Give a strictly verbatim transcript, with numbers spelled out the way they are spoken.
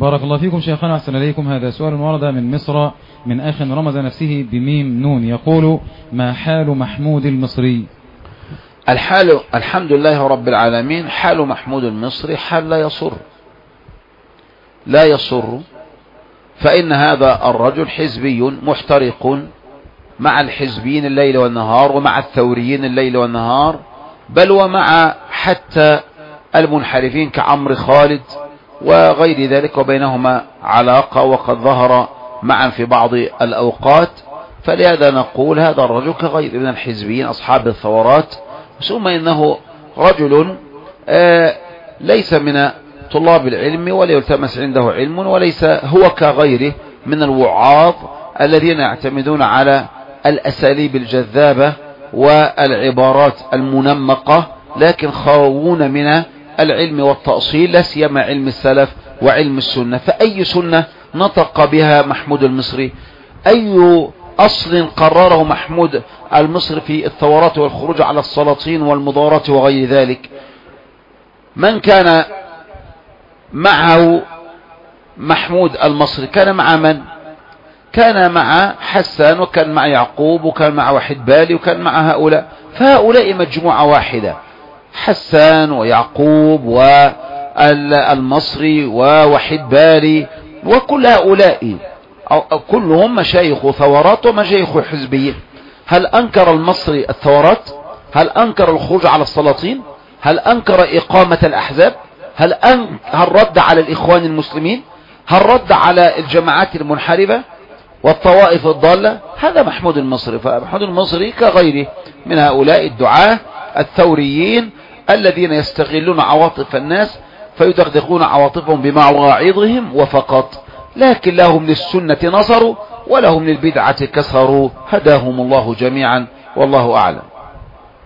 بارك الله فيكم شيخنا أحسن إليكم. هذا سؤال ورد من مصر من أخ رمز نفسه بميم نون، يقول: ما حال محمود المصري؟ الحال الحمد لله رب العالمين. حال محمود المصري حال لا يسر لا يسر فإن هذا الرجل حزبي محترق مع الحزبيين الليل والنهار، ومع الثوريين الليل والنهار، بل ومع حتى المنحرفين كعمرو خالد وغير ذلك، وبينهما علاقة وقد ظهر معا في بعض الأوقات. فلهذا نقول هذا الرجل كغير من الحزبيين أصحاب الثورات، ثم إنه رجل آه ليس من طلاب العلم ولا يلتمس عنده علم، وليس هو كغيره من الوعاظ الذين يعتمدون على الأساليب الجذابة والعبارات المنمقة، لكن خاوون من العلم والتأصيل، لا سيما علم السلف وعلم السنة. فأي سنة نطق بها محمود المصري؟ أي أصل قرره محمود المصري في الثورات والخروج على السلاطين والمضارات وغير ذلك؟ من كان معه محمود المصري كان مع من؟ كان مع حسان، وكان مع يعقوب، وكان مع وحيد بالي، وكان مع هؤلاء. فهؤلاء مجموعة واحدة، حسان ويعقوب والمصري ووحيد بالي، وكل هؤلاء كلهم مشايخ ثورات ومشايخ حزبية. هل أنكر المصري الثورات؟ هل أنكر الخروج على السلاطين؟ هل أنكر إقامة الأحزاب؟ هل, أن... هل رد على الإخوان المسلمين؟ هل رد على الجماعات المنحرفة والطوائف الضالة؟ هذا محمود المصري. فمحمود المصري كغيره من هؤلاء الدعاة الثوريين الذين يستغلون عواطف الناس فيدغدغون عواطفهم بمواعظهم وفقط، لكن لهم للسنة نصروا ولهم للبدعة كسروا. هداهم الله جميعا والله أعلم.